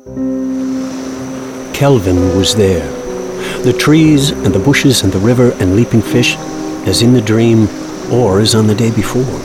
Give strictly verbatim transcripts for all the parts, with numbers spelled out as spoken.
Kelvin was there. The trees and the bushes and the river and leaping fish, as in the dream or as on the day before.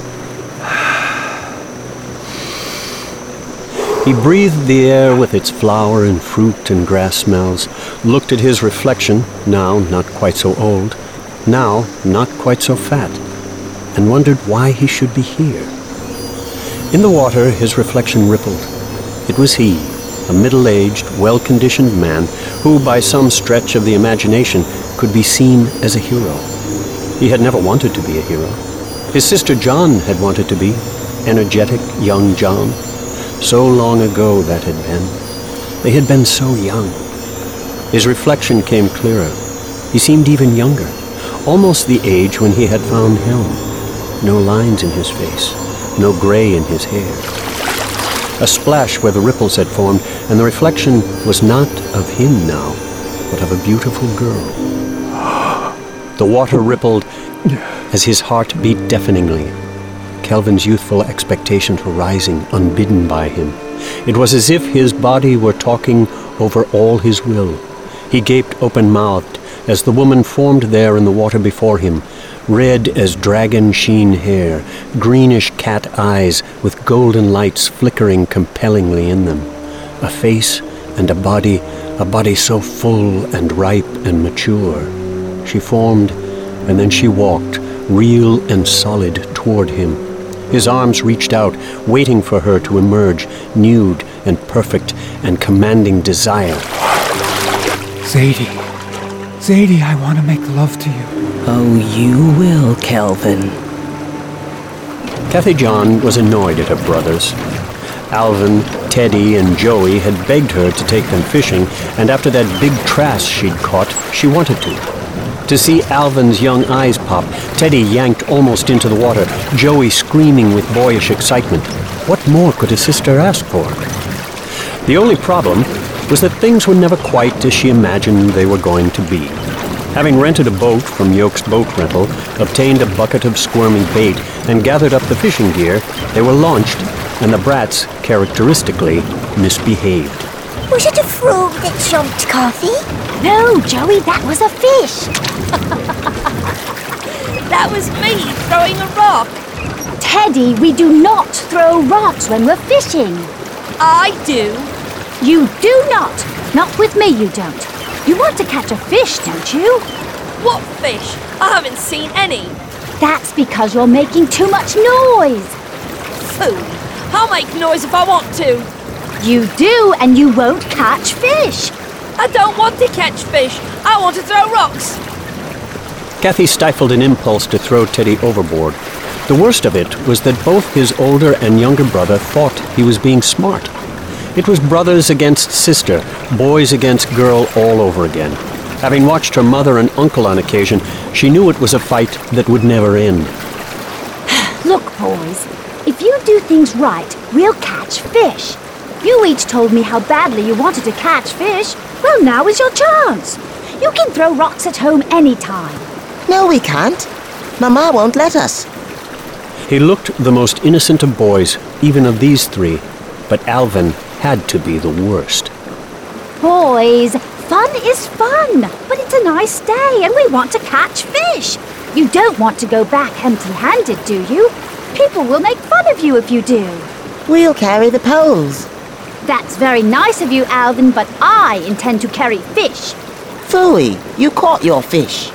He breathed the air with its flower and fruit and grass smells, looked at his reflection, now not quite so old, now not quite so fat, and wondered why he should be here. In the water, his reflection rippled. It was he, a middle-aged, well-conditioned man who, by some stretch of the imagination, could be seen as a hero. He had never wanted to be a hero. His sister John had wanted to be, energetic young John. So long ago that had been. They had been so young. His reflection came clearer. He seemed even younger, almost the age when he had found Helm. No lines in his face, no gray in his hair. A splash where the ripples had formed, and the reflection was not of him now, but of a beautiful girl. The water rippled as his heart beat deafeningly. Kelvin's youthful expectations were rising, unbidden by him. It was as if his body were talking over all his will. He gaped open-mouthed as the woman formed there in the water before him, red as dragon-sheen hair, greenish cat eyes with golden lights flickering compellingly in them. A face and a body, a body so full and ripe and mature. She formed, and then she walked, real and solid, toward him. His arms reached out, waiting for her to emerge, nude and perfect and commanding desire. Zadie, Zadie, I want to make love to you. Oh, you will, Kelvin. Kathy John was annoyed at her brothers. Alvin, Teddy, and Joey had begged her to take them fishing, and after that big trass she'd caught, she wanted to. To see Alvin's young eyes pop, Teddy yanked almost into the water, Joey screaming with boyish excitement. What more could a sister ask for? The only problem was that things were never quite as she imagined they were going to be. Having rented a boat from Yoke's Boat Rental, obtained a bucket of squirming bait, and gathered up the fishing gear, they were launched, and the brats, characteristically, misbehaved. Was it a frog that jumped, Kathy? No, Joey, that was a fish. That was me throwing a rock. Teddy, we do not throw rocks when we're fishing. I do. You do not. Not with me, you don't. You want to catch a fish, don't you? What fish? I haven't seen any. That's because you're making too much noise. Fool. I'll make noise if I want to. You do, and you won't catch fish. I don't want to catch fish. I want to throw rocks. Kathy stifled an impulse to throw Teddy overboard. The worst of it was that both his older and younger brother thought he was being smart. It was brothers against sister, boys against girl all over again. Having watched her mother and uncle on occasion, she knew it was a fight that would never end. Look, boys, if you do things right, we'll catch fish. You each told me how badly you wanted to catch fish. Well, now is your chance. You can throw rocks at home any time. No, we can't. Mama won't let us. He looked the most innocent of boys, even of these three, but Alvin had to be the worst. Boys, fun is fun, but it's a nice day and we want to catch fish. You don't want to go back empty-handed, do you? People will make fun of you if you do. We'll carry the poles. That's very nice of you, Alvin, but I intend to carry fish. Phooey, you caught your fish.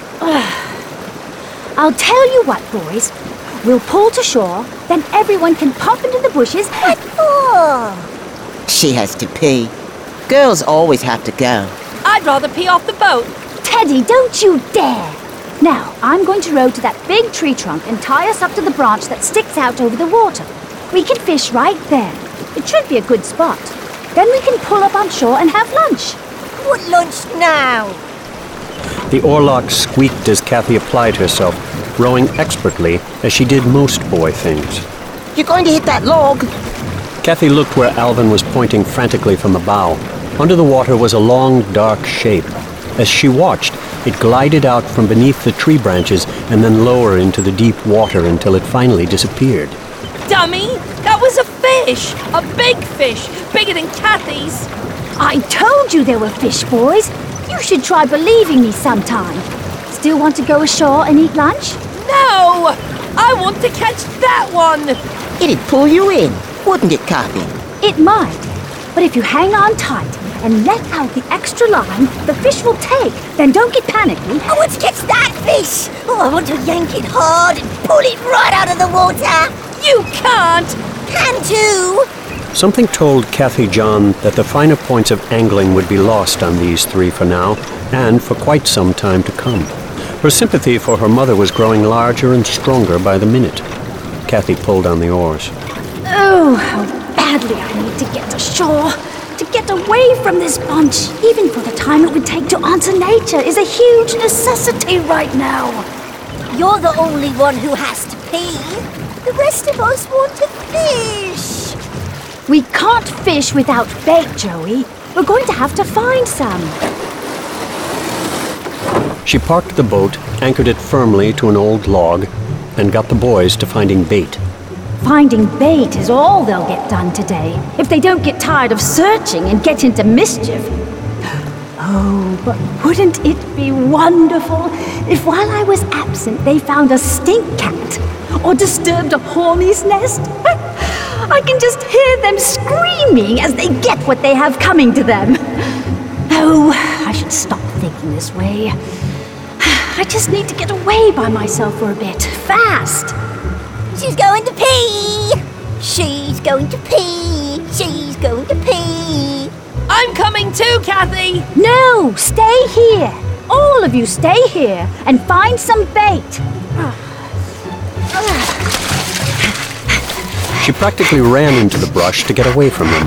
I'll tell you what, boys. We'll pull to shore, then everyone can pop into the bushes. What for? She has to pee. Girls always have to go. I'd rather pee off the boat. Teddy, don't you dare! Now, I'm going to row to that big tree trunk and tie us up to the branch that sticks out over the water. We can fish right there. It should be a good spot. Then we can pull up on shore and have lunch. What lunch now? The oarlock squeaked as Kathy applied herself, rowing expertly as she did most boy things. You're going to hit that log. Kathy looked where Alvin was pointing frantically from the bow. Under the water was a long, dark shape. As she watched, it glided out from beneath the tree branches and then lower into the deep water until it finally disappeared. Dummy, that was a fish. fish! A big fish! Bigger than Kathy's! I told you there were fish, boys. You should try believing me sometime. Still want to go ashore and eat lunch? No! I want to catch that one! It'd pull you in, wouldn't it, Kathy? It might. But if you hang on tight and let out the extra line, the fish will take. Then don't get panicky. I want to catch that fish! Oh, I want to yank it hard and pull it right out of the water! You can't! Can too! Something told Kathy John that the finer points of angling would be lost on these three for now, and for quite some time to come. Her sympathy for her mother was growing larger and stronger by the minute. Kathy pulled on the oars. Oh, how badly I need to get ashore. To get away from this bunch, even for the time it would take to answer nature, is a huge necessity right now. You're the only one who has to pee. The rest of us want to fish. We can't fish without bait, Joey. We're going to have to find some. She parked the boat, anchored it firmly to an old log, and got the boys to finding bait. Finding bait is all they'll get done today, if they don't get tired of searching and get into mischief. Oh, but wouldn't it be wonderful if while I was absent they found a stink cat or disturbed a horny's nest? I can just hear them screaming as they get what they have coming to them. Oh, I should stop thinking this way. I just need to get away by myself for a bit, fast. She's going to pee! She's going to pee! She's going to pee! I'm coming too, Kathy! No, stay here. All of you stay here and find some bait. She practically ran into the brush to get away from them.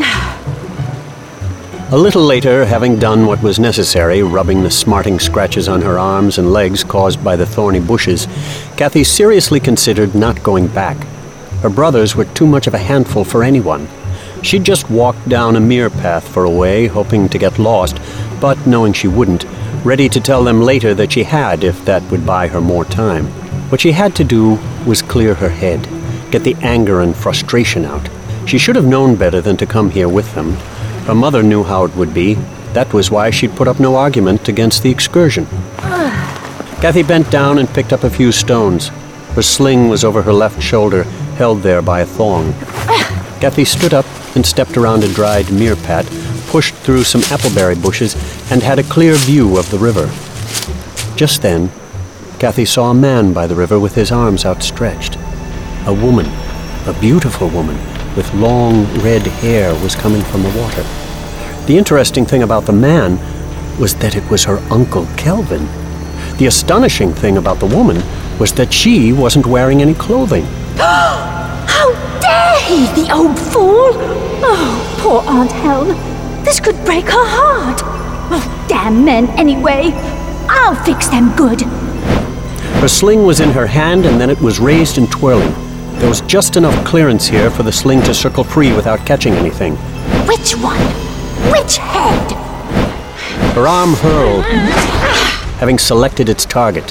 A little later, having done what was necessary, rubbing the smarting scratches on her arms and legs caused by the thorny bushes, Kathy seriously considered not going back. Her brothers were too much of a handful for anyone. She'd just walked down a mere path for a way, hoping to get lost, but knowing she wouldn't, ready to tell them later that she had if that would buy her more time. What she had to do was clear her head, get the anger and frustration out. She should have known better than to come here with them. Her mother knew how it would be. That was why she'd put up no argument against the excursion. Kathy bent down and picked up a few stones. Her sling was over her left shoulder, held there by a thong. Kathy stood up and stepped around a dried meerpat, pushed through some appleberry bushes, and had a clear view of the river. Just then, Kathy saw a man by the river with his arms outstretched. A woman, a beautiful woman, with long red hair was coming from the water. The interesting thing about the man was that it was her Uncle Kelvin. The astonishing thing about the woman was that she wasn't wearing any clothing. How dare he, the old fool! Oh, poor Aunt Helm. This could break her heart. Oh, damn men anyway. I'll fix them good. Her sling was in her hand, and then it was raised and twirling. There was just enough clearance here for the sling to circle free without catching anything. Which one? Which head? Her arm hurled, having selected its target.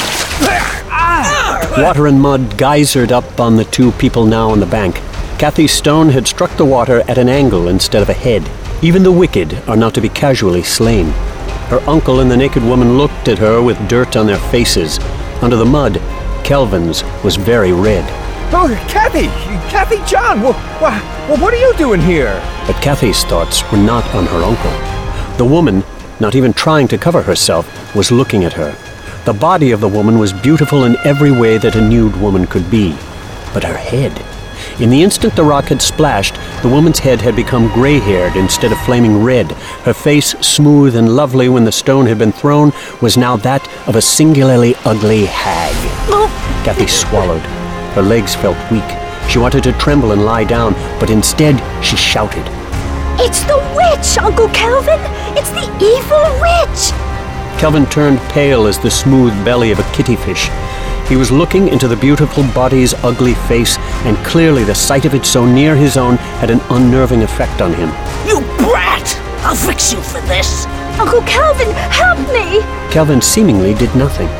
Water and mud geysered up on the two people now on the bank. Kathy's stone had struck the water at an angle instead of a head. Even the wicked are not to be casually slain. Her uncle and the naked woman looked at her with dirt on their faces. Under the mud, Kelvin's was very red. Oh, Kathy! Kathy John! Well, well, what are you doing here? But Kathy's thoughts were not on her uncle. The woman, not even trying to cover herself, was looking at her. The body of the woman was beautiful in every way that a nude woman could be. But her head... In the instant the rock had splashed, the woman's head had become gray-haired instead of flaming red. Her face, smooth and lovely when the stone had been thrown, was now that of a singularly ugly hag. Kathy swallowed. Her legs felt weak. She wanted to tremble and lie down, but instead she shouted. It's the witch, Uncle Kelvin! It's the evil witch! Kelvin turned pale as the smooth belly of a kittyfish. He was looking into the beautiful body's ugly face, and clearly the sight of it so near his own had an unnerving effect on him. You brat! I'll fix you for this! Uncle Kelvin, help me! Kelvin seemingly did nothing.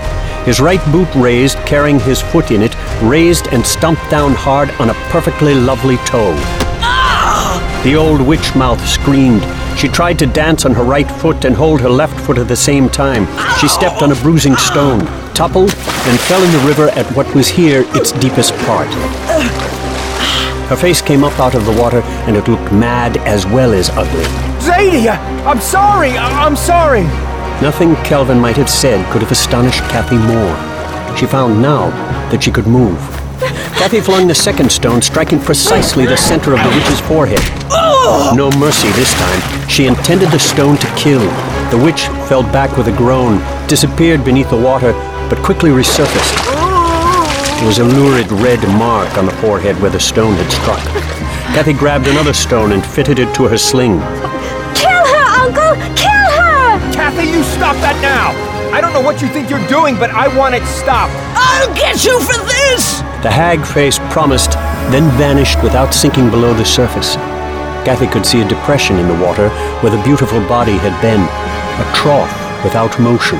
His right boot raised, carrying his foot in it, raised and stumped down hard on a perfectly lovely toe. The old witch mouth screamed. She tried to dance on her right foot and hold her left foot at the same time. She stepped on a bruising stone, toppled, and fell in the river at what was here its deepest part. Her face came up out of the water, and it looked mad as well as ugly. Zadie, I- I'm sorry. I- I'm sorry. Nothing Kelvin might have said could have astonished Kathy more. She found now that she could move. Kathy flung the second stone, striking precisely the center of the witch's forehead. No mercy this time. She intended the stone to kill. The witch fell back with a groan, disappeared beneath the water, but quickly resurfaced. There was a lurid red mark on the forehead where the stone had struck. Kathy grabbed another stone and fitted it to her sling. Kill her, Uncle! Kill her! Kathy, you stop that now. I don't know what you think you're doing, but I want it stopped. I'll get you for this! The hag face promised, then vanished without sinking below the surface. Kathy could see a depression in the water where the beautiful body had been, a trough without motion.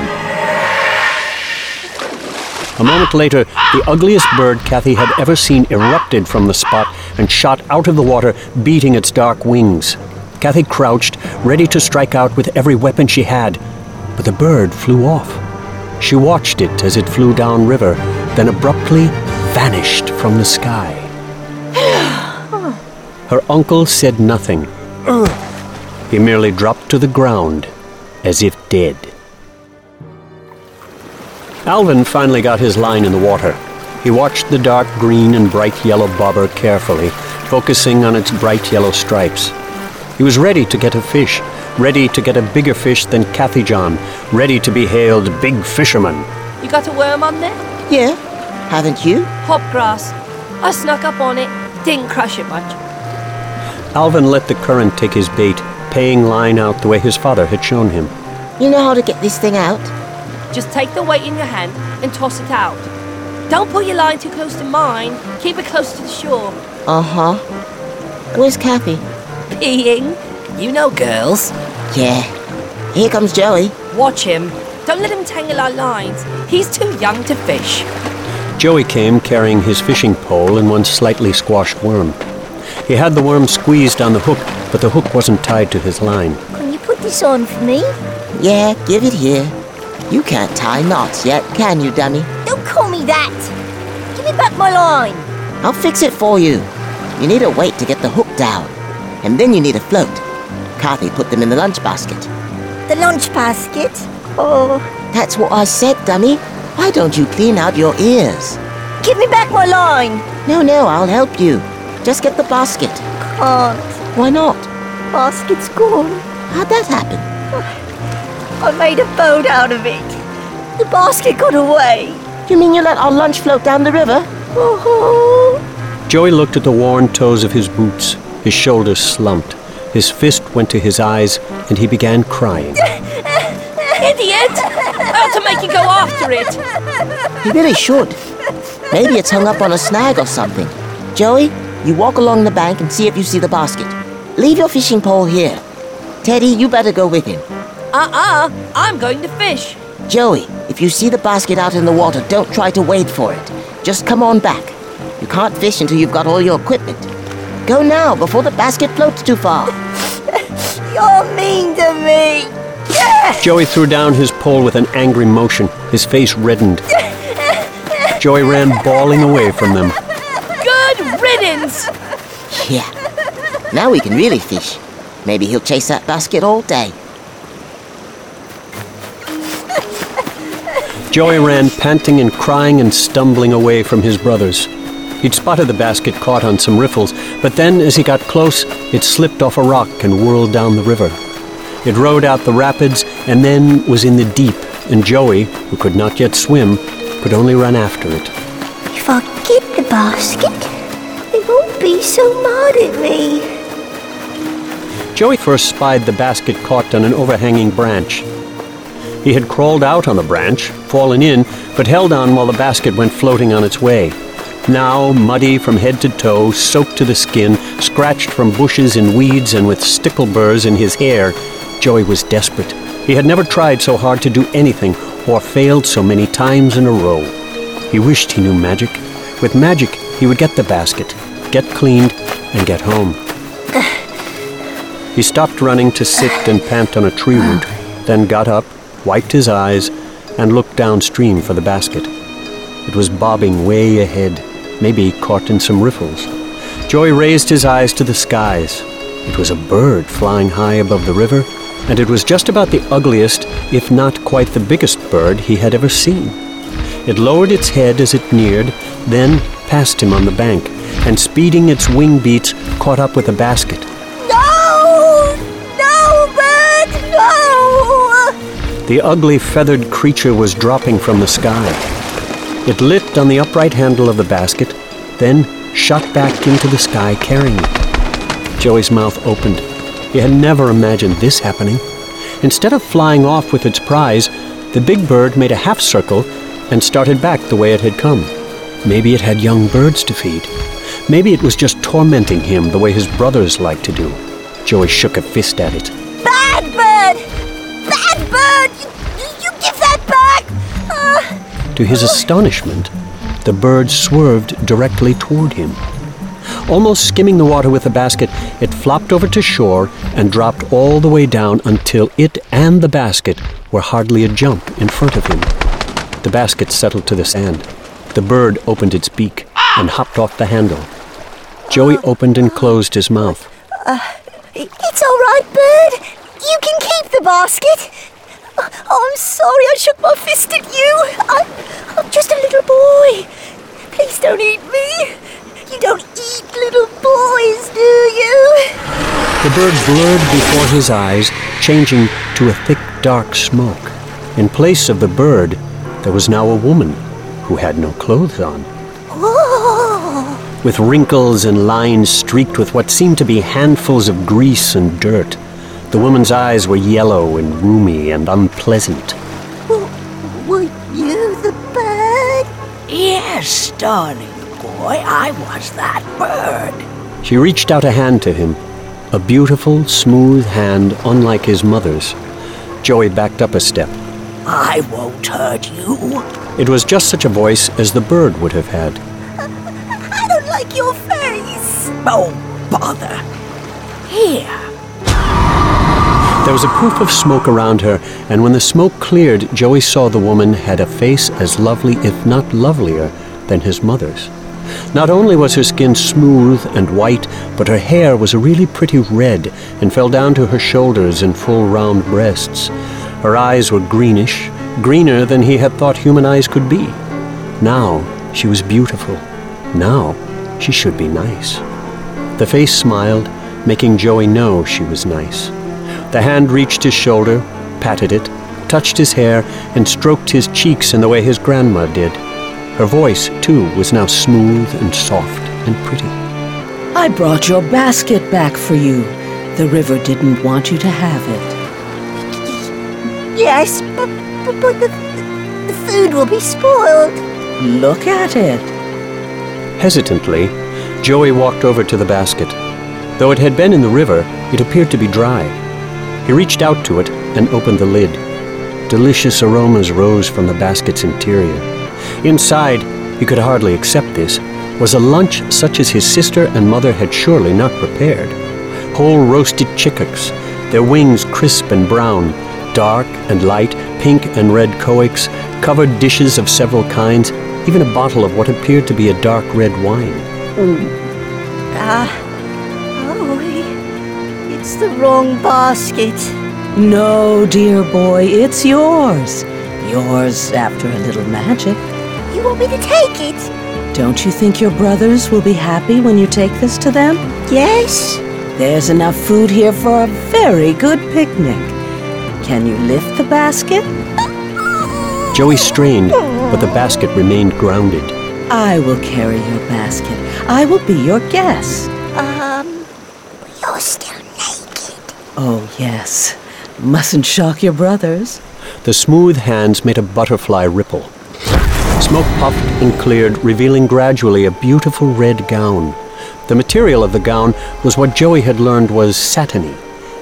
A moment later, the ugliest bird Kathy had ever seen erupted from the spot and shot out of the water, beating its dark wings. Kathy crouched, ready to strike out with every weapon she had, but the bird flew off. She watched it as it flew downriver, then abruptly vanished from the sky. Her uncle said nothing. He merely dropped to the ground as if dead. Alvin finally got his line in the water. He watched the dark green and bright yellow bobber carefully, focusing on its bright yellow stripes. He was ready to get a fish, ready to get a bigger fish than Kathy John, ready to be hailed Big Fisherman. You got a worm on there? Yeah, haven't you? Hopgrass. I snuck up on it. Didn't crush it much. Alvin let the current take his bait, paying line out the way his father had shown him. You know how to get this thing out? Just take the weight in your hand and toss it out. Don't put your line too close to mine. Keep it close to the shore. Uh-huh. Where's Kathy? Peeing. You know girls. Yeah. Here comes Joey. Watch him. Don't let him tangle our lines. He's too young to fish. Joey came carrying his fishing pole and one slightly squashed worm. He had the worm squeezed on the hook, but the hook wasn't tied to his line. Can you put this on for me? Yeah, give it here. You can't tie knots yet, can you, dummy? Don't call me that. Give me back my line. I'll fix it for you. You need a weight to get the hook down. And then you need a float. Kathy put them in the lunch basket. The lunch basket? Oh, That's what I said, dummy. Why don't you clean out your ears? give me back my line. No, no, I'll help you. Just get the basket. Can't. Why not? Basket's gone. How'd that happen? I made a boat out of it. The basket got away. You mean you let our lunch float down the river? Oh, Joey looked at the worn toes of his boots. His shoulders slumped. His fist went to his eyes, and he began crying. Idiot! I ought to make you go after it. You really should. Maybe it's hung up on a snag or something. Joey, you walk along the bank and see if you see the basket. Leave your fishing pole here. Teddy, you better go with him. Uh-uh. I'm going to fish. Joey, if you see the basket out in the water, don't try to wade for it. Just come on back. You can't fish until you've got all your equipment. Go now, before the basket floats too far. you're mean to me. Joey threw down his pole with an angry motion. His face reddened. Joey ran bawling away from them. Good riddance. Yeah. Now we can really fish. Maybe he'll chase that basket all day. Joey ran panting and crying and stumbling away from his brothers. He'd spotted the basket caught on some riffles, but then as he got close, it slipped off a rock and whirled down the river. It rode out the rapids and then was in the deep, and Joey, who could not yet swim, could only run after it. If I get the basket, they won't be so mad at me. Joey first spied the basket caught on an overhanging branch. He had crawled out on the branch, fallen in, but held on while the basket went floating on its way. Now, muddy from head to toe, soaked to the skin, scratched from bushes and weeds and with stickle burrs in his hair, Joey was desperate. He had never tried so hard to do anything or failed so many times in a row. He wished he knew magic. With magic, he would get the basket, get cleaned, and get home. He stopped running to sit and pant on a tree root, then got up, wiped his eyes, and looked downstream for the basket. It was bobbing way ahead, maybe caught in some riffles. Joey raised his eyes to the skies. It was a bird flying high above the river, and it was just about the ugliest, if not quite the biggest bird he had ever seen. It lowered its head as it neared, then passed him on the bank, and speeding its wing beats, caught up with the basket. No! No, bird! No! The ugly feathered creature was dropping from the sky. It lit on the upright handle of the basket, then shot back into the sky carrying it. Joey's mouth opened. He had never imagined this happening. Instead of flying off with its prize, the big bird made a half circle and started back the way it had come. Maybe it had young birds to feed. Maybe it was just tormenting him the way his brothers liked to do. Joey shook a fist at it. Bad bird! Bad bird! You, you give that back! Uh, To his astonishment, the bird swerved directly toward him. Almost skimming the water with the basket, it flopped over to shore and dropped all the way down until it and the basket were hardly a jump in front of him. The basket settled to the sand. The bird opened its beak and hopped off the handle. Joey opened and closed his mouth. uh, it's all right, bird. You can keep the basket. Oh, I'm sorry I shook my fist at you. I'm, I'm just a little boy. Please don't eat me. You don't eat little boys, do you? The bird blurred before his eyes, changing to a thick, dark smoke. In place of the bird, there was now a woman who had no clothes on. Oh. With wrinkles and lines streaked with what seemed to be handfuls of grease and dirt. The woman's eyes were yellow and rheumy and unpleasant. W- were you the bird? Yes, darling boy, I was that bird. She reached out a hand to him, a beautiful, smooth hand unlike his mother's. Joey backed up a step. I won't hurt you. It was just such a voice as the bird would have had. I don't like your face. Oh, bother. Here. There was a poof of smoke around her, and when the smoke cleared, Joey saw the woman had a face as lovely, if not lovelier, than his mother's. Not only was her skin smooth and white, but her hair was a really pretty red and fell down to her shoulders and full round breasts. Her eyes were greenish, greener than he had thought human eyes could be. Now she was beautiful. Now she should be nice. The face smiled, making Joey know she was nice. The hand reached his shoulder, patted it, touched his hair, and stroked his cheeks in the way his grandma did. Her voice, too, was now smooth and soft and pretty. I brought your basket back for you. The river didn't want you to have it. Yes, but, but, but the, the food will be spoiled. Look at it. Hesitantly, Joey walked over to the basket. Though it had been in the river, it appeared to be dry. He reached out to it and opened the lid. Delicious aromas rose from the basket's interior. Inside, he could hardly accept this, was a lunch such as his sister and mother had surely not prepared. Whole roasted chickens, their wings crisp and brown, dark and light, pink and red coax, covered dishes of several kinds, even a bottle of what appeared to be a dark red wine. Ah, oh, it's the wrong basket. No, dear boy, it's yours. Yours after a little magic. You want me to take it? Don't you think your brothers will be happy when you take this to them? Yes. There's enough food here for a very good picnic. Can you lift the basket? Joey strained, but the basket remained grounded. I will carry your basket. I will be your guest. Um, you're still naked. Oh, yes. Mustn't shock your brothers. The smooth hands made a butterfly ripple. Smoke puffed and cleared, revealing gradually a beautiful red gown. The material of the gown was what Joey had learned was satiny.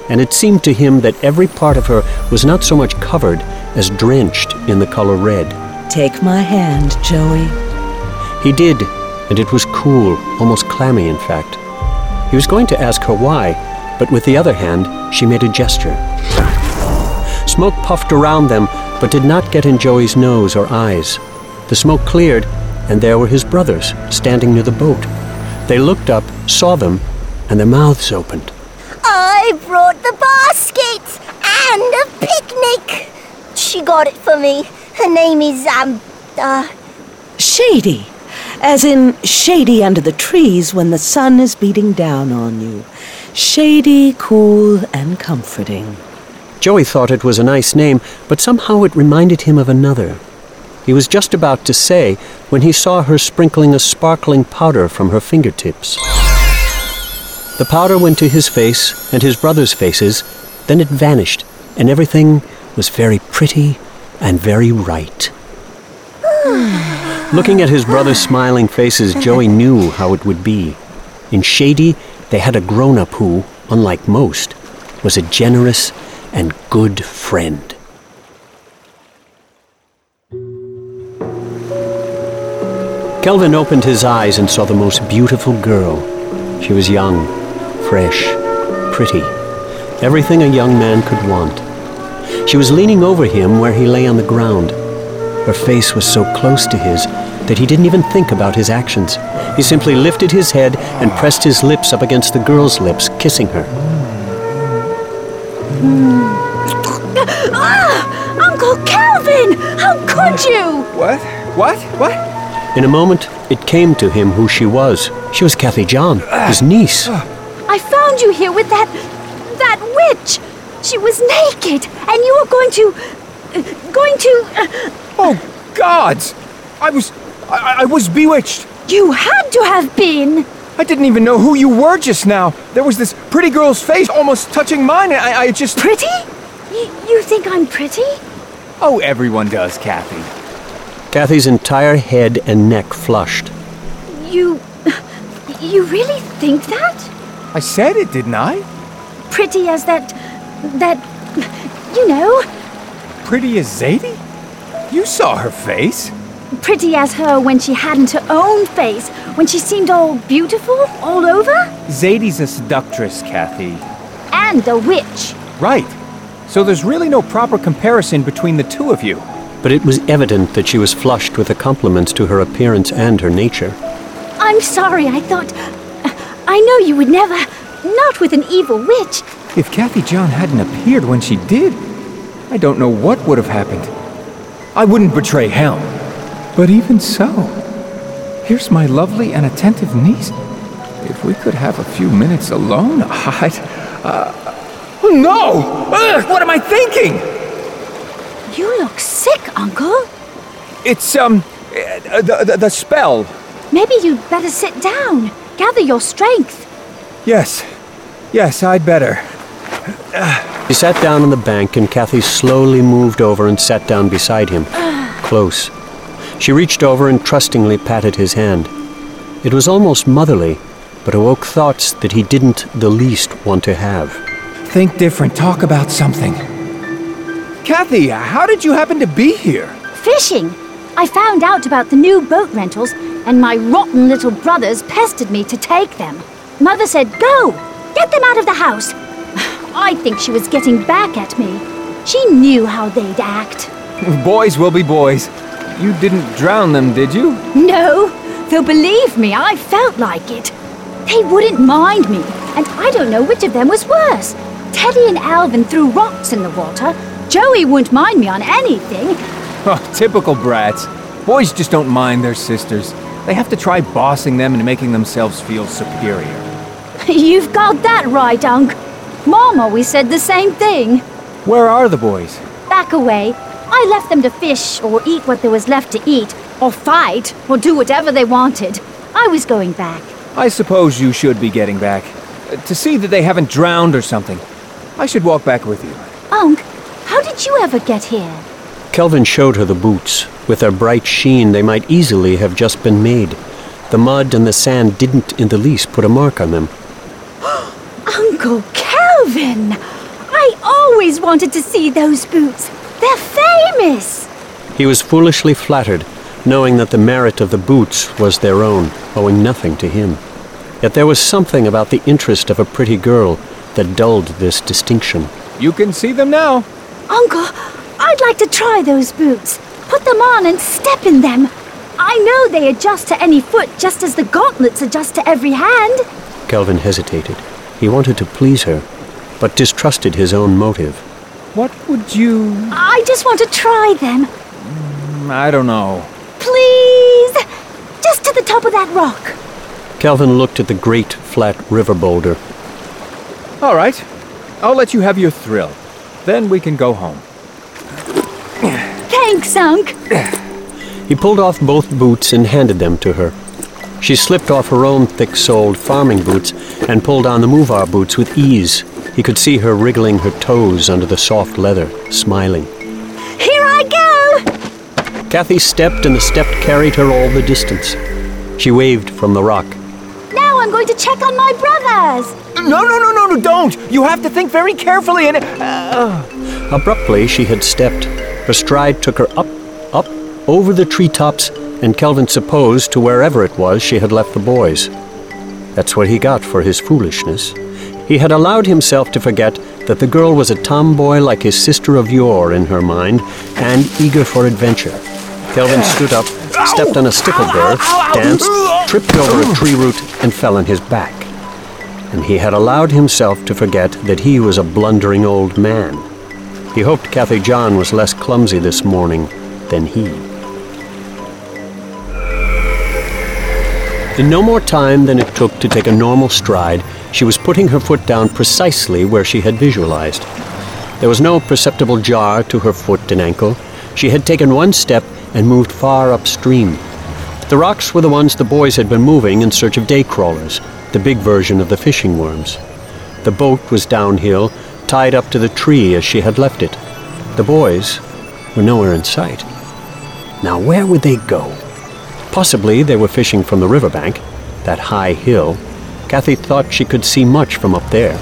and it seemed to him that every part of her was not so much covered as drenched in the color red. Take my hand, Joey. He did, and it was cool, almost clammy in fact. He was going to ask her why, but with the other hand, she made a gesture. Smoke puffed around them, but did not get in Joey's nose or eyes. The smoke cleared, and there were his brothers, standing near the boat. They looked up, saw them, and their mouths opened. I brought the basket and a picnic. She got it for me. Her name is, um, uh... Shady. As in shady under the trees when the sun is beating down on you. Shady, cool, and comforting. Joey thought it was a nice name, but somehow it reminded him of another. He was just about to say when he saw her sprinkling a sparkling powder from her fingertips. The powder went to his face and his brothers' faces, then it vanished, and everything was very pretty and very right. Looking at his brothers' smiling faces, Joey knew how it would be. In Shady, they had a grown-up who, unlike most, was a generous and good friend. Kelvin opened his eyes and saw the most beautiful girl. She was young, fresh, pretty, everything a young man could want. She was leaning over him where he lay on the ground. Her face was so close to his that he didn't even think about his actions. He simply lifted his head and pressed his lips up against the girl's lips, kissing her. Ah! Uncle Kelvin! How could you? What? What? What? In a moment, it came to him who she was. She was Kathy John, his niece. I found you here with that... that witch. She was naked, and you were going to... Uh, going to... Uh, Oh, gods! I was... I, I was bewitched. You had to have been. I didn't even know who you were just now. There was this pretty girl's face almost touching mine, and I, I just... Pretty? Y- you think I'm pretty? Oh, everyone does, Kathy. Kathy's entire head and neck flushed. You... you really think that? I said it, didn't I? Pretty as that... that... you know... Pretty as Zadie? You saw her face. Pretty as her when she hadn't her own face, when she seemed all beautiful, all over? Zadie's a seductress, Kathy. And a witch. Right. So there's really no proper comparison between the two of you. But it was evident that she was flushed with the compliments to her appearance and her nature. I'm sorry, I thought... I know you would never... Not with an evil witch. If Kathy John hadn't appeared when she did, I don't know what would have happened. I wouldn't betray Helm. But even so, here's my lovely and attentive niece. If we could have a few minutes alone, I'd... Uh, oh, no! Ugh, what am I thinking? You look sick, Uncle. It's, um, uh, the, the, the spell. Maybe you'd better sit down. Gather your strength. Yes. Yes, I'd better. He sat down on the bank, and Kathy slowly moved over and sat down beside him, close. She reached over and trustingly patted his hand. It was almost motherly, but awoke thoughts that he didn't the least want to have. Think different. Talk about something. Kathy, how did you happen to be here? Fishing. I found out about the new boat rentals, and my rotten little brothers pestered me to take them. Mother said, go! Get them out of the house! I think she was getting back at me. She knew how they'd act. Boys will be boys. You didn't drown them, did you? No, though believe me, I felt like it. They wouldn't mind me, and I don't know which of them was worse. Teddy and Alvin threw rocks in the water. Joey wouldn't mind me on anything. Oh, typical brats. Boys just don't mind their sisters. They have to try bossing them and making themselves feel superior. You've got that right, Unc. Mom always said the same thing. Where are the boys? Back away. I left them to fish or eat what there was left to eat, or fight, or do whatever they wanted. I was going back. I suppose you should be getting back. Uh, to see that they haven't drowned or something. I should walk back with you. Unc, how did you ever get here? Kelvin showed her the boots. With their bright sheen, they might easily have just been made. The mud and the sand didn't in the least put a mark on them. Uncle Kelvin! Calvin! I always wanted to see those boots. They're famous. He was foolishly flattered, knowing that the merit of the boots was their own, owing nothing to him. Yet there was something about the interest of a pretty girl that dulled this distinction. You can see them now. Uncle, I'd like to try those boots. Put them on and step in them. I know they adjust to any foot just as the gauntlets adjust to every hand. Kelvin hesitated. He wanted to please her, but distrusted his own motive. What would you... I just want to try them. I don't know. Please! Just to the top of that rock. Kelvin looked at the great, flat river boulder. All right. I'll let you have your thrill. Then we can go home. Thanks, Unc. He pulled off both boots and handed them to her. She slipped off her own thick-soled farming boots and pulled on the Movar boots with ease. He could see her wriggling her toes under the soft leather, smiling. Here I go! Kathy stepped, and the step carried her all the distance. She waved from the rock. Now I'm going to check on my brothers. No, no, no, no, no, don't! You have to think very carefully and... Uh... Abruptly, she had stepped. Her stride took her up, up, over the treetops, and Kelvin supposed to wherever it was she had left the boys. That's what he got for his foolishness. He had allowed himself to forget that the girl was a tomboy like his sister of yore in her mind, and eager for adventure. Kelvin stood up, stepped on a stickleburr, danced, tripped over a tree root, and fell on his back. And he had allowed himself to forget that he was a blundering old man. He hoped Kathy John was less clumsy this morning than he. In no more time than it took to take a normal stride, she was putting her foot down precisely where she had visualized. There was no perceptible jar to her foot and ankle. She had taken one step and moved far upstream. The rocks were the ones the boys had been moving in search of day crawlers, the big version of the fishing worms. The boat was downhill, tied up to the tree as she had left it. The boys were nowhere in sight. Now where would they go? Possibly they were fishing from the riverbank, that high hill. Kathy thought she could see much from up there.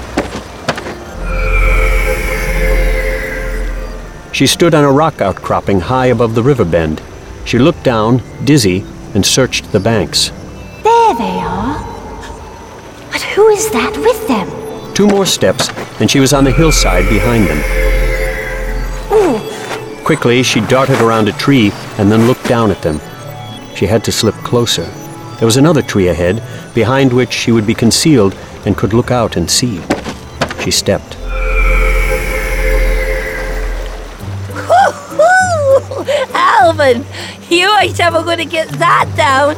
She stood on a rock outcropping high above the river bend. She looked down, dizzy, and searched the banks. There they are. But who is that with them? Two more steps, and she was on the hillside behind them. Ooh. Quickly, she darted around a tree and then looked down at them. She had to slip closer. There was another tree ahead, behind which she would be concealed and could look out and see. She stepped. Alvin, you ain't ever going to get that down.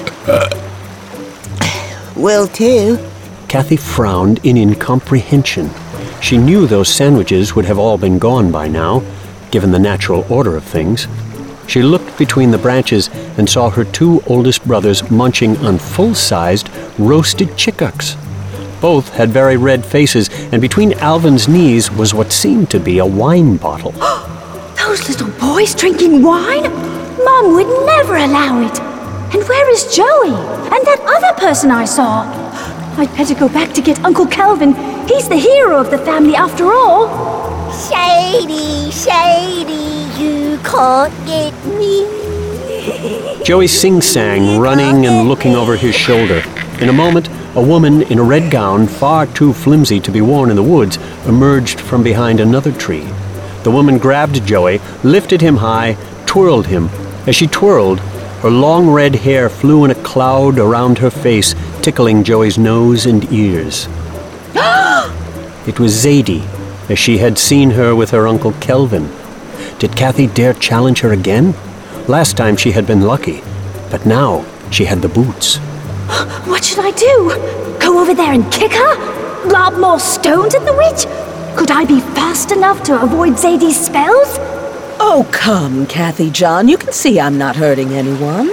Will too. Kathy frowned in incomprehension. She knew those sandwiches would have all been gone by now, given the natural order of things. She looked between the branches and saw her two oldest brothers munching on full-sized roasted chickucks. Both had very red faces, and between Alvin's knees was what seemed to be a wine bottle. Those little boys drinking wine? Mom would never allow it. And where is Joey? And that other person I saw? I'd better go back to get Uncle Kelvin. He's the hero of the family after all. Shady, Shady, you can't get me. Joey sing-sang, running and looking over his shoulder. In a moment, a woman in a red gown, far too flimsy to be worn in the woods, emerged from behind another tree. The woman grabbed Joey, lifted him high, twirled him. As she twirled, her long red hair flew in a cloud around her face, tickling Joey's nose and ears. It was Zadie, as she had seen her with her Uncle Kelvin. Did Kathy dare challenge her again? Last time she had been lucky, but now she had the boots. What should I do? Go over there and kick her? Lob more stones at the witch? Could I be fast enough to avoid Zadie's spells? Oh, come, Kathy John. You can see I'm not hurting anyone.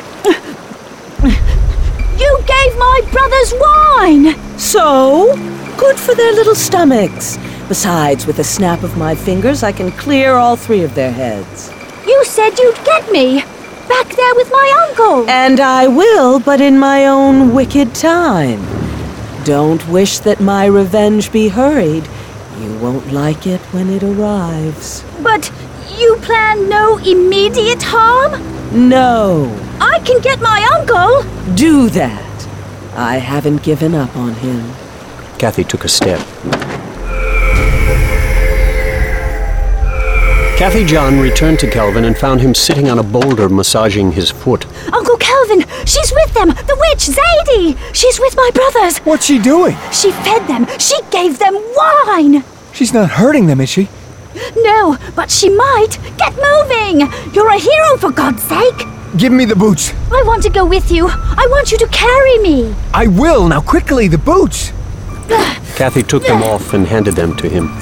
You gave my brothers wine! So? Good for their little stomachs. Besides, with a snap of my fingers, I can clear all three of their heads. You said you'd get me! Back there with my uncle! And I will, but in my own wicked time. Don't wish that my revenge be hurried. You won't like it when it arrives. But you plan no immediate harm? No. I can get my uncle. Do that. I haven't given up on him. Kathy took a step. Kathy John returned to Kelvin and found him sitting on a boulder massaging his foot. Uncle Kelvin, she's with them. The witch, Zadie. She's with my brothers. What's she doing? She fed them. She gave them wine. She's not hurting them, is she? No, but she might. Get moving. You're a hero, for God's sake. Give me the boots. I want to go with you. I want you to carry me. I will. Now quickly, the boots. Kathy took them off and handed them to him.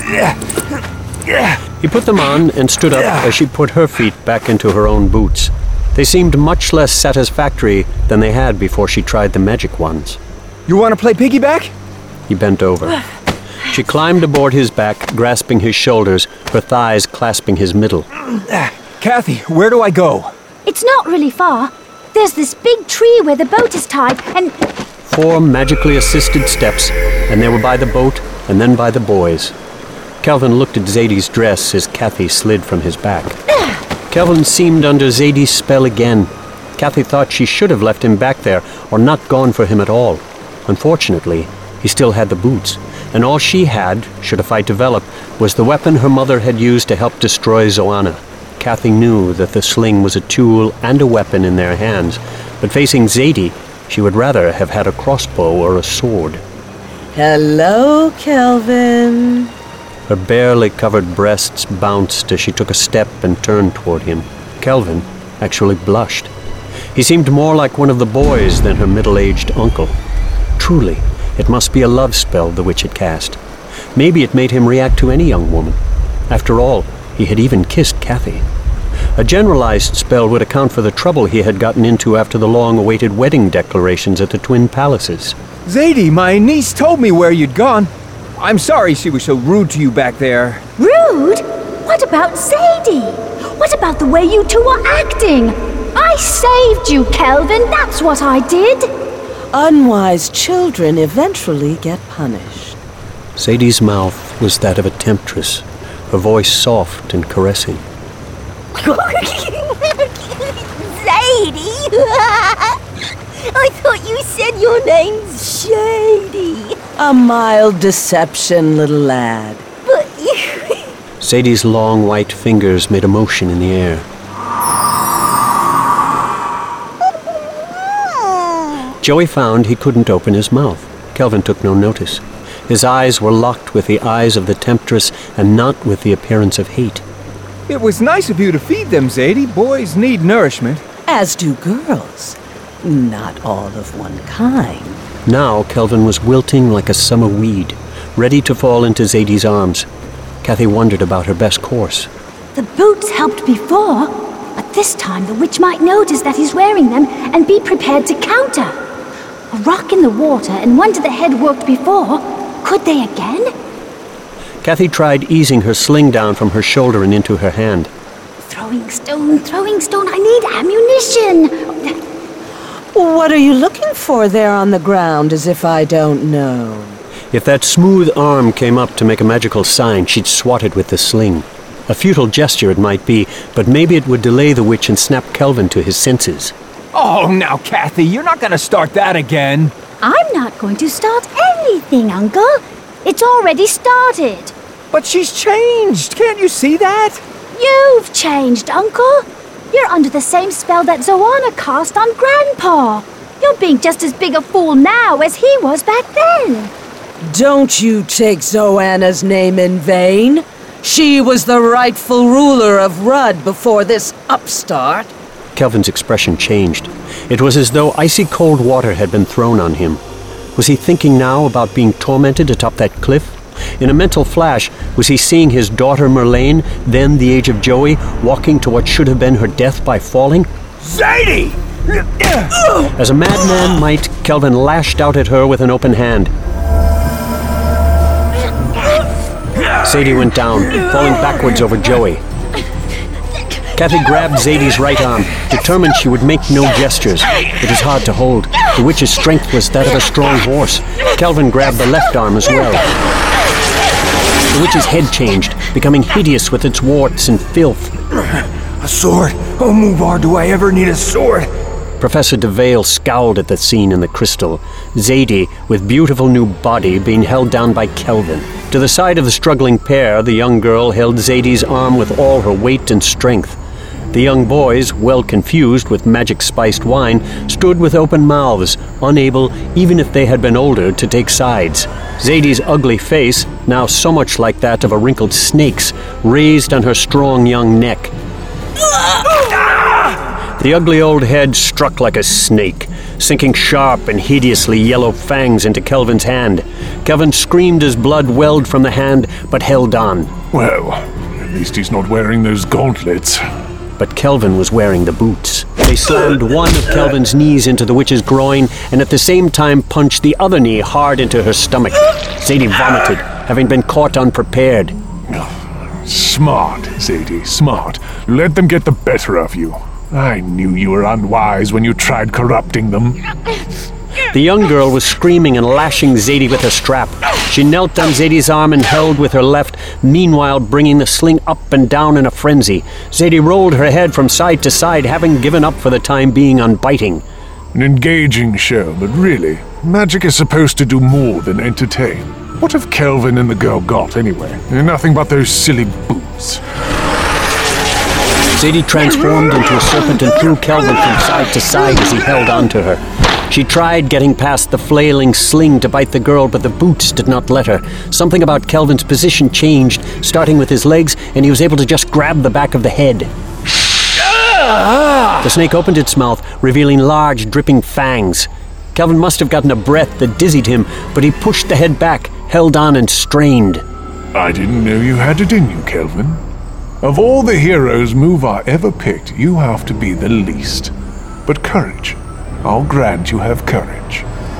He put them on and stood up as she put her feet back into her own boots. They seemed much less satisfactory than they had before she tried the magic ones. You want to play piggyback? He bent over. She climbed aboard his back, grasping his shoulders, her thighs clasping his middle. Kathy, where do I go? It's not really far. There's this big tree where the boat is tied, and... Four magically assisted steps, and they were by the boat and then by the boys. Kelvin looked at Zadie's dress as Kathy slid from his back. Kelvin seemed under Zadie's spell again. Kathy thought she should have left him back there or not gone for him at all. Unfortunately, he still had the boots, and all she had, should a fight develop, was the weapon her mother had used to help destroy Zoanna. Kathy knew that the sling was a tool and a weapon in their hands, but facing Zadie, she would rather have had a crossbow or a sword. Hello, Kelvin. Her barely covered breasts bounced as she took a step and turned toward him. Kelvin actually blushed. He seemed more like one of the boys than her middle-aged uncle. Truly, it must be a love spell the witch had cast. Maybe it made him react to any young woman. After all, he had even kissed Kathy. A generalized spell would account for the trouble he had gotten into after the long-awaited wedding declarations at the Twin Palaces. Zadie, my niece told me where you'd gone. I'm sorry she was so rude to you back there. Rude? What about Zadie? What about the way you two were acting? I saved you, Kelvin. That's what I did. Unwise children eventually get punished. Zadie's mouth was that of a temptress, her voice soft and caressing. Zadie! I thought you said your name's Shady. A mild deception, little lad. But you... Zadie's long white fingers made a motion in the air. Joey found he couldn't open his mouth. Kelvin took no notice. His eyes were locked with the eyes of the temptress and not with the appearance of hate. It was nice of you to feed them, Zadie. Boys need nourishment. As do girls. Not all of one kind. Now Kelvin was wilting like a summer weed, ready to fall into Zadie's arms. Kathy wondered about her best course. The boots helped before, but this time the witch might notice that he's wearing them and be prepared to counter. A rock in the water and one to the head worked before. Could they again? Kathy tried easing her sling down from her shoulder and into her hand. Throwing stone, throwing stone, I need ammunition! What are you looking for there on the ground, as if I don't know? If that smooth arm came up to make a magical sign, she'd swat it with the sling. A futile gesture it might be, but maybe it would delay the witch and snap Kelvin to his senses. Oh, now, Kathy, you're not going to start that again. I'm not going to start anything, Uncle. It's already started. But she's changed. Can't you see that? You've changed, Uncle. You're under the same spell that Zoanna cast on Grandpa. You're being just as big a fool now as he was back then. Don't you take Zoanna's name in vain. She was the rightful ruler of Rudd before this upstart. Kelvin's expression changed. It was as though icy cold water had been thrown on him. Was he thinking now about being tormented atop that cliff? In a mental flash, was he seeing his daughter Merlane, then the age of Joey, walking to what should have been her death by falling? Zadie! As a madman might, Kelvin lashed out at her with an open hand. Zadie went down, falling backwards over Joey. Kathy grabbed Zadie's right arm, determined she would make no gestures. It was hard to hold. The witch's strength was that of a strong horse. Kelvin grabbed the left arm as well. The witch's head changed, becoming hideous with its warts and filth. A sword? Oh, Muvar, do I ever need a sword? Professor de Vale scowled at the scene in the crystal. Zadie, with beautiful new body, being held down by Kelvin. To the side of the struggling pair, the young girl held Zadie's arm with all her weight and strength. The young boys, well confused with magic-spiced wine, stood with open mouths, unable, even if they had been older, to take sides. Zadie's ugly face, now so much like that of a wrinkled snake's, raised on her strong young neck. The ugly old head struck like a snake, sinking sharp and hideously yellow fangs into Kelvin's hand. Kelvin screamed as blood welled from the hand, but held on. Well, at least he's not wearing those gauntlets. But Kelvin was wearing the boots. They slammed one of Kelvin's knees into the witch's groin, and at the same time punched the other knee hard into her stomach. Zadie vomited, having been caught unprepared. Smart, Zadie, smart. Let them get the better of you. I knew you were unwise when you tried corrupting them. The young girl was screaming and lashing Zadie with her strap. She knelt on Zadie's arm and held with her left, meanwhile bringing the sling up and down in a frenzy. Zadie rolled her head from side to side, having given up for the time being on biting. An engaging show, but really, magic is supposed to do more than entertain. What have Kelvin and the girl got, anyway? Nothing but those silly boots. Zadie transformed into a serpent and threw Kelvin from side to side as he held on to her. She tried getting past the flailing sling to bite the girl, but the boots did not let her. Something about Kelvin's position changed, starting with his legs, and he was able to just grab the back of the head. The snake opened its mouth, revealing large, dripping fangs. Kelvin must have gotten a breath that dizzied him, but he pushed the head back, held on, and strained. I didn't know you had it in you, Kelvin. Of all the heroes Muvar ever picked, you have to be the least. But courage. I'll grant you have courage.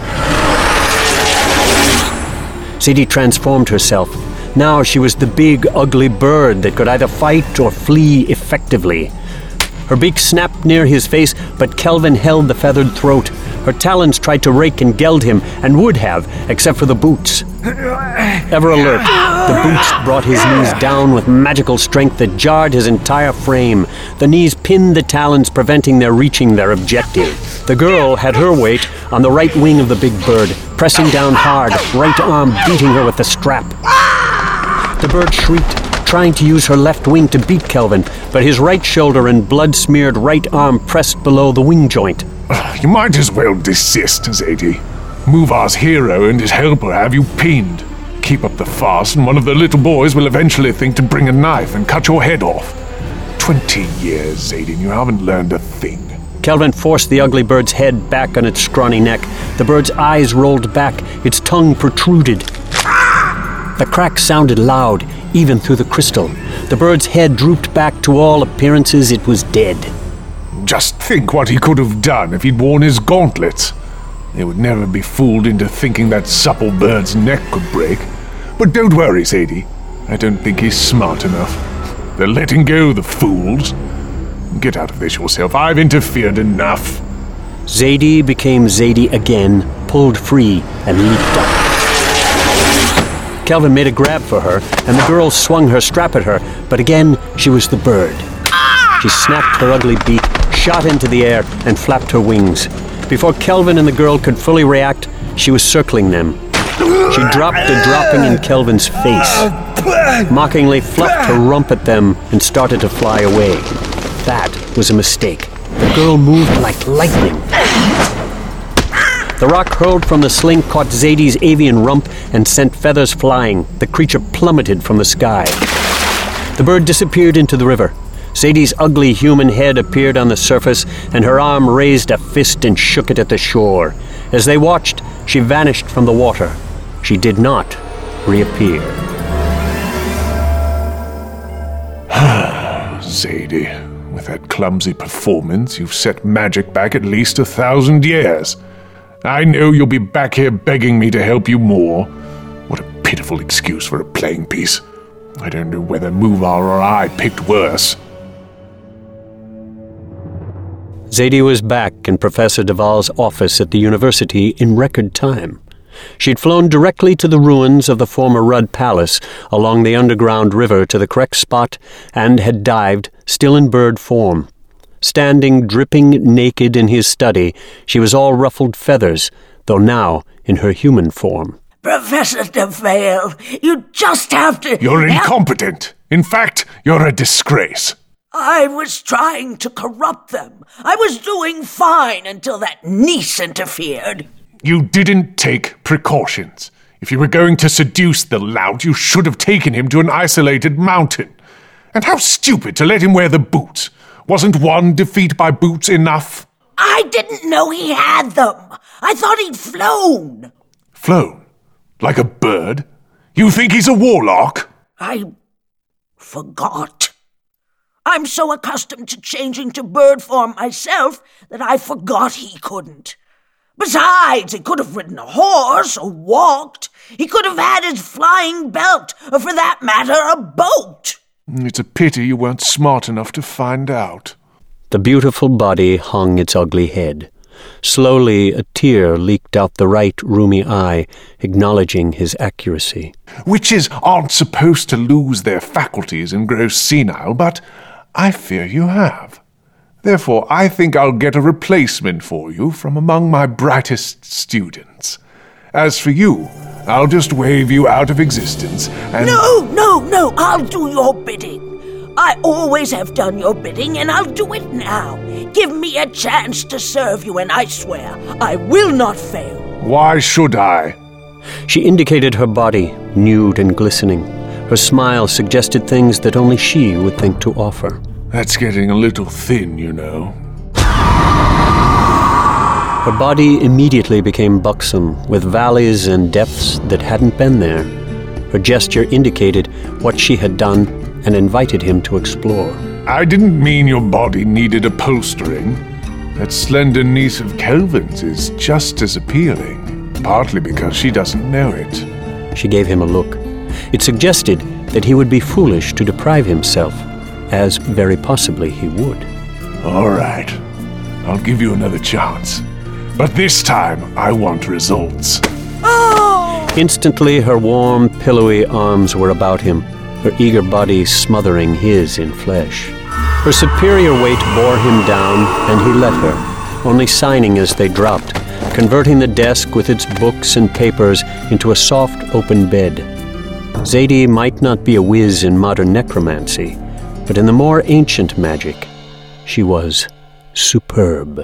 Zadie transformed herself. Now she was the big, ugly bird that could either fight or flee effectively. Her beak snapped near his face, but Kelvin held the feathered throat. Her talons tried to rake and geld him, and would have, except for the boots. Ever alert, the boots brought his knees down with magical strength that jarred his entire frame. The knees pinned the talons, preventing their reaching their objective. The girl had her weight on the right wing of the big bird, pressing down hard, right arm beating her with the strap. The bird shrieked, trying to use her left wing to beat Kelvin, but his right shoulder and blood-smeared right arm pressed below the wing joint. You might as well desist, Zadie. Muvar's hero and his helper have you pinned. Keep up the farce, and one of the little boys will eventually think to bring a knife and cut your head off. Twenty years, Zadie, and you haven't learned a thing. Kelvin forced the ugly bird's head back on its scrawny neck. The bird's eyes rolled back, its tongue protruded. The crack sounded loud, even through the crystal. The bird's head drooped back. To all appearances, it was dead. Just think what he could have done if he'd worn his gauntlets. They would never be fooled into thinking that supple bird's neck could break. But don't worry, Zadie. I don't think he's smart enough. They're letting go, the fools. Get out of this yourself. I've interfered enough. Zadie became Zadie again, pulled free, and leaped up. Kelvin made a grab for her, and the girl swung her strap at her, but again she was the bird. She snapped her ugly beak, shot into the air, and flapped her wings. Before Kelvin and the girl could fully react, she was circling them. She dropped a dropping in Kelvin's face, mockingly fluffed her rump at them, and started to fly away. That was a mistake. The girl moved like lightning. The rock hurled from the sling caught Zadie's avian rump and sent feathers flying. The creature plummeted from the sky. The bird disappeared into the river. Zadie's ugly human head appeared on the surface, and her arm raised a fist and shook it at the shore. As they watched, she vanished from the water. She did not reappear. Zadie, with that clumsy performance, you've set magic back at least a thousand years. I know you'll be back here begging me to help you more. What a pitiful excuse for a playing piece. I don't know whether Muvar or I picked worse. Zadie was back in Professor Duval's office at the university in record time. She'd flown directly to the ruins of the former Rudd Palace along the underground river to the correct spot and had dived, still in bird form. Standing dripping naked in his study, she was all ruffled feathers, though now in her human form. Professor DeVale, you just have to... You're incompetent. In fact, you're a disgrace. I was trying to corrupt them. I was doing fine until that niece interfered. You didn't take precautions. If you were going to seduce the lout, you should have taken him to an isolated mountain. And how stupid to let him wear the boots. Wasn't one defeat by boots enough? I didn't know he had them. I thought he'd flown. Flown? Like a bird? You think he's a warlock? I forgot. I'm so accustomed to changing to bird form myself that I forgot he couldn't. Besides, he could have ridden a horse or walked. He could have had his flying belt, or for that matter, a boat. It's a pity you weren't smart enough to find out. The beautiful body hung its ugly head. Slowly a tear leaked out the right roomy eye, acknowledging his accuracy. Witches aren't supposed to lose their faculties and grow senile, but I fear you have. Therefore, I think I'll get a replacement for you from among my brightest students. As for you, I'll just wave you out of existence and... No, no, no, I'll do your bidding. I always have done your bidding, and I'll do it now. Give me a chance to serve you, and I swear I will not fail. Why should I? She indicated her body, nude and glistening. Her smile suggested things that only she would think to offer. That's getting a little thin, you know. Her body immediately became buxom, with valleys and depths that hadn't been there. Her gesture indicated what she had done and invited him to explore. I didn't mean your body needed upholstering. That slender niece of Kelvin's is just as appealing, partly because she doesn't know it. She gave him a look. It suggested that he would be foolish to deprive himself, as very possibly he would. All right. I'll give you another chance. But this time, I want results. Oh! Instantly, her warm, pillowy arms were about him, her eager body smothering his in flesh. Her superior weight bore him down, and he let her, only signing as they dropped, converting the desk with its books and papers into a soft, open bed. Zadie might not be a whiz in modern necromancy, but in the more ancient magic, she was superb.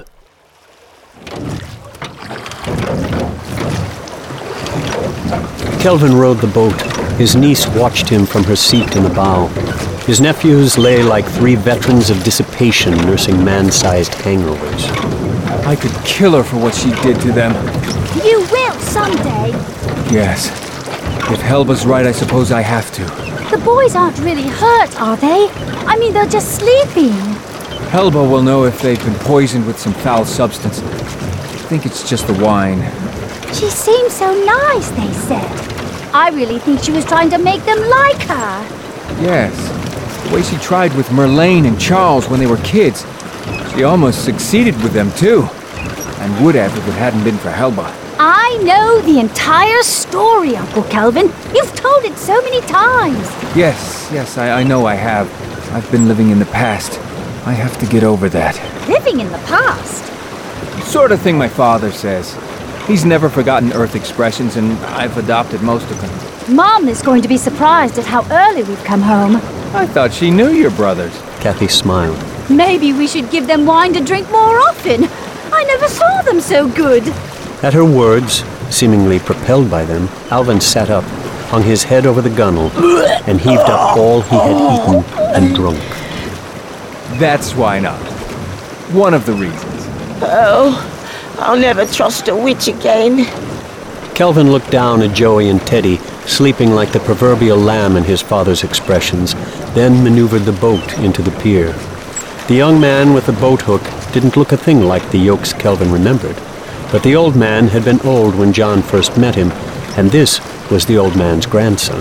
Kelvin rowed the boat. His niece watched him from her seat in the bow. His nephews lay like three veterans of dissipation nursing man-sized hangovers. I could kill her for what she did to them. You will someday. Yes. If Helba's right, I suppose I have to. The boys aren't really hurt, are they? I mean, they're just sleeping. Helba will know if they've been poisoned with some foul substance. I think it's just the wine. She seemed so nice, they said. I really think she was trying to make them like her. Yes. The way she tried with Merlane and Charles when they were kids. She almost succeeded with them, too. And would have if it hadn't been for Helba. I know the entire story, Uncle Kelvin. You've told it so many times. Yes, yes, I, I know I have. I've been living in the past. I have to get over that. Living in the past? Sort of thing my father says. He's never forgotten Earth expressions, and I've adopted most of them. Mom is going to be surprised at how early we've come home. I thought she knew your brothers. Kathy smiled. Maybe we should give them wine to drink more often. I never saw them so good. At her words, seemingly propelled by them, Alvin sat up, hung his head over the gunwale, and heaved up all he had eaten and drunk. That's why not. One of the reasons. Oh, I'll never trust a witch again. Kelvin looked down at Joey and Teddy, sleeping like the proverbial lamb in his father's expressions, then maneuvered the boat into the pier. The young man with the boat hook didn't look a thing like the yokes Kelvin remembered, but the old man had been old when John first met him, and this was the old man's grandson.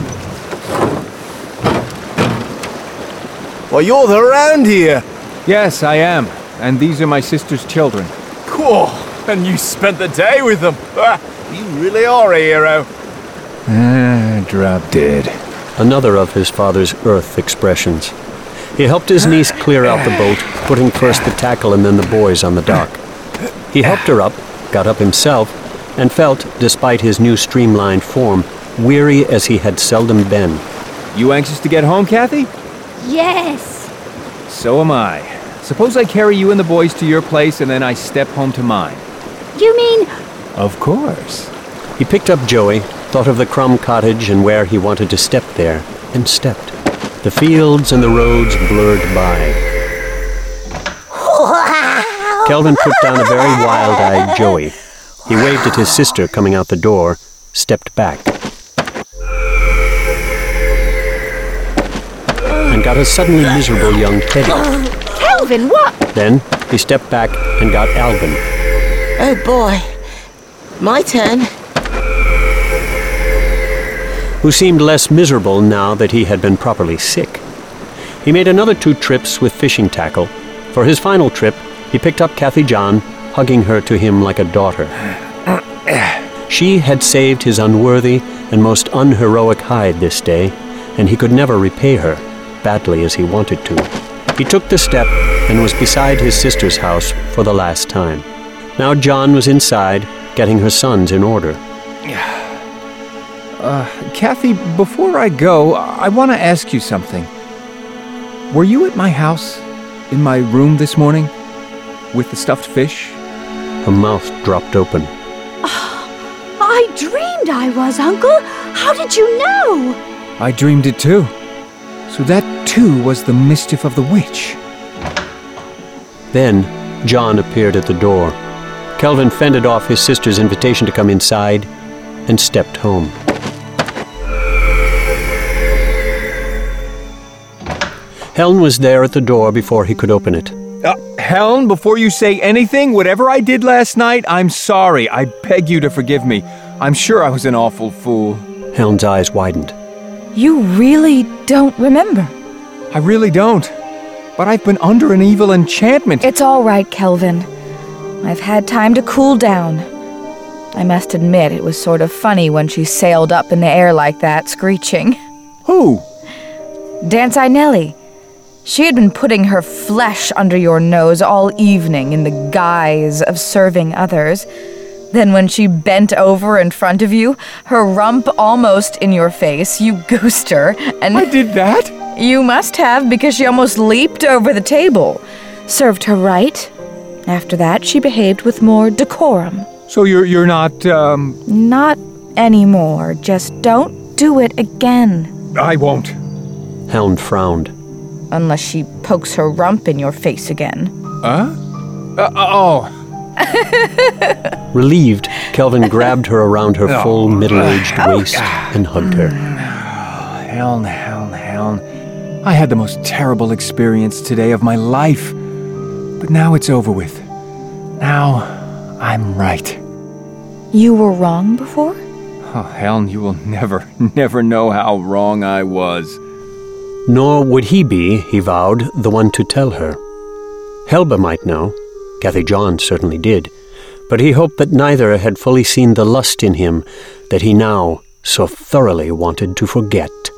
Well, you're the round here. Yes, I am. And these are my sister's children. Cool. And you spent the day with them. Ah, You really are a hero. Ah, drop dead. Another of his father's earth expressions. He helped his niece clear out the boat, putting first the tackle and then the boys on the dock. He helped her up, got up himself, and felt, despite his new streamlined form, weary as he had seldom been. You anxious to get home, Kathy? Yes. So am I. Suppose I carry you and the boys to your place and then I step home to mine. You mean... Of course. He picked up Joey, thought of the Crumb cottage and where he wanted to step there, and stepped. The fields and the roads blurred by. Kelvin put down a very wild-eyed Joey. He waved at his sister coming out the door, stepped back, and got a suddenly miserable young Teddy. Kelvin, what? Then he stepped back and got Alvin. Oh boy. My turn. Who seemed less miserable now that he had been properly sick. He made another two trips with fishing tackle. For his final trip, he picked up Kathy John, hugging her to him like a daughter. She had saved his unworthy and most unheroic hide this day, and he could never repay her, badly as he wanted to. He took the step and was beside his sister's house for the last time. Now John was inside, getting her sons in order. Uh, Kathy, before I go, I want to ask you something. Were you at my house, in my room this morning, with the stuffed fish? Her mouth dropped open. Oh, I dreamed I was, Uncle. How did you know? I dreamed it too. So that too was the mischief of the witch. Then John appeared at the door. Kelvin fended off his sister's invitation to come inside and stepped home. Helen was there at the door before he could open it. Uh, Helen, before you say anything, whatever I did last night, I'm sorry. I beg you to forgive me. I'm sure I was an awful fool. Helen's eyes widened. You really don't remember? I really don't. But I've been under an evil enchantment. It's all right, Kelvin. I've had time to cool down. I must admit, it was sort of funny when she sailed up in the air like that, screeching. Who? Dancey Nellie. She had been putting her flesh under your nose all evening in the guise of serving others. Then when she bent over in front of you, her rump almost in your face, you goosed her, and... I did that? You must have, because she almost leaped over the table. Served her right. After that, she behaved with more decorum. So you're you're not, um... Not anymore. Just don't do it again. I won't. Helen frowned. Unless she pokes her rump in your face again. Huh? Uh, oh. Relieved, Kelvin grabbed her around her full middle-aged waist and hugged her. Helen, Helen, Helen. I had the most terrible experience today of my life. But now it's over with. Now, I'm right. You were wrong before? Oh, Helen, you will never, never know how wrong I was. Nor would he be, he vowed, the one to tell her. Helba might know. Kathy John certainly did. But he hoped that neither had fully seen the lust in him that he now so thoroughly wanted to forget.